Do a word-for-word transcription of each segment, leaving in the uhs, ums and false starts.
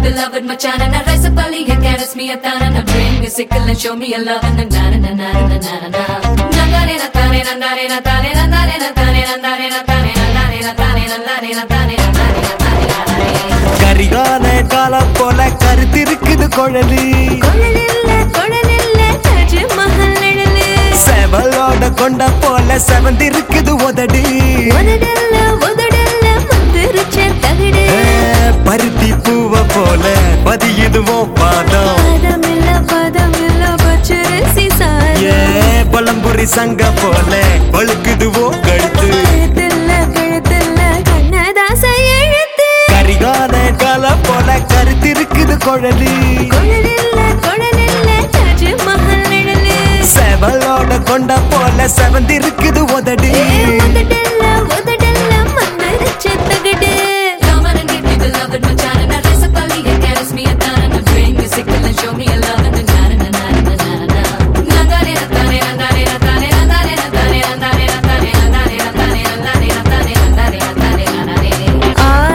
beloved Machan, and I rise up early and caress me a tan, and I bring me sickle and show me a love, and na na na na na na na na. Nandare na tane nandare na tane nandare na tane nandare na tane nandare na tane nandare na tane nandare na tane. Karikala காலம் போல கருத்திருக்குது குழலி கொழலில்ல கொழலில்ல தாஜ்மஹல் நிழலு செவலோட கொண்ட போல செவந்திருக்குது உதடு உதடல்ல உதடல்ல மந்திரிச்ச தகடு பருத்தி பூவ போல பதியுதுவோ பாதம் பாதமில்ல பாதமில்ல பச்சரிசி சாதம் பழம்புரி சங்க போல பழுக்குதுவோ கழுத்து கழுத்தில்ல கழுத்தில்ல கண்ணதாச எழுத்து கரிகால காலம் போல கருத்திருக்குது குழலி கொழலில்ல கொழலில்ல தாஜ்மஹல் நிழலு செவலோட கொண்ட போல செவந்திருக்குது உதடு உதடல்ல உதடல்ல மந்திரிச்ச தகடு. Come on and give me beloved Machan, and I rise up early and caress me a tan, and I bring me sickle and show me a love, and na na na na na na na. Nandare na tane nandare na tane nandare na tane nandare na tane nandare na tane nandare na tane nandare na tane nandare.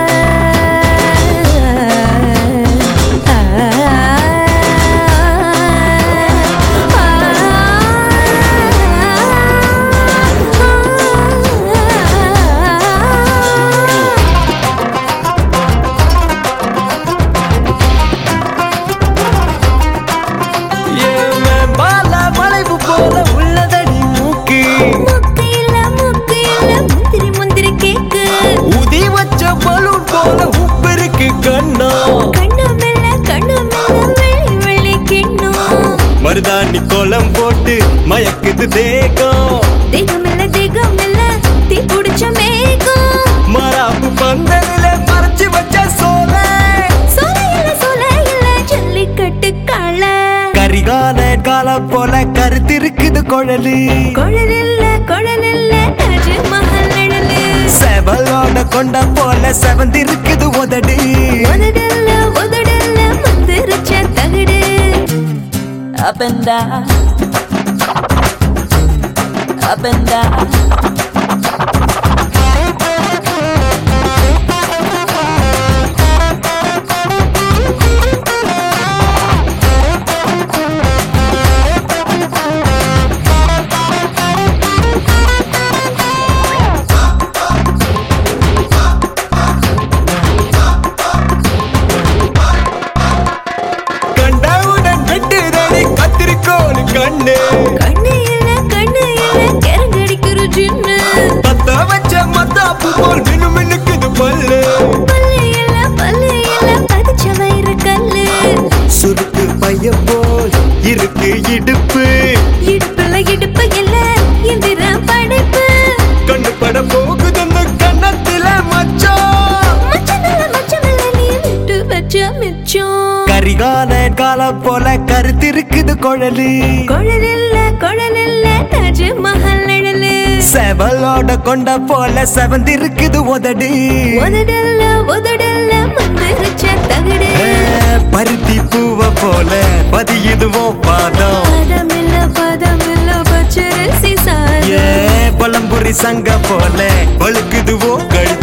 மருதாணி கோலம் போட்டு மயக்குது தேகம் தேகமில்ல தேகமில்ல தீ புடிச்ச மேகம் மராப்பு பந்தலில மறைச்சு வச்ச சோல சோலையில சோலையில ஜல்லிக்கட்டு காள கரிகால காலம் போல கருத்திருக்குது குழலி கொழலில்ல கொழலில்ல தாஜ்மஹல் நிழலு செவலோட கொண்ட போல செவந்திருக்குது உதடு உதடல்ல உதடல்ல மந்திரிச்ச தகடு. Up and down, up and down. கண்ணு கண்ணு இல்ல கண்ணு இல்ல கரங்கடிக்குற ஜின்னு பத்த வச்ச மத்தாப்பு போல் மினு மினுக்குது பல்லு பல்லு இல்ல பல்லு இல்ல பதிச்ச வயிறு கல்லு சுருக்கு பைய போல் இருக்கு இடுப்பு இடுப்புல இடுப்பு இல்ல இந்திர படைப்பு கண்ணு பட போகுதுன்னு கண்ணத்தில மச்சம் மச்சமில்ல மச்சமில்ல நீ விட்டு வச்ச மிச்சம் கரிகால காலம் போல கருத்திருக்குது குழலி கொழலில்ல கொழலில்ல தாஜ்மஹல் நிழலு செவலோட கொண்ட போல செவந்திருக்குது உதடு உதடல்ல உதடல்ல மந்திரிச்ச தகடு பருத்தி பூவ போல பதியுதுவோ பாதம் பாதமில்ல பாதமில்ல பச்சரிசி சாதம் பழம்புரி சங்க போல பழுக்குதுவோ கழுத்து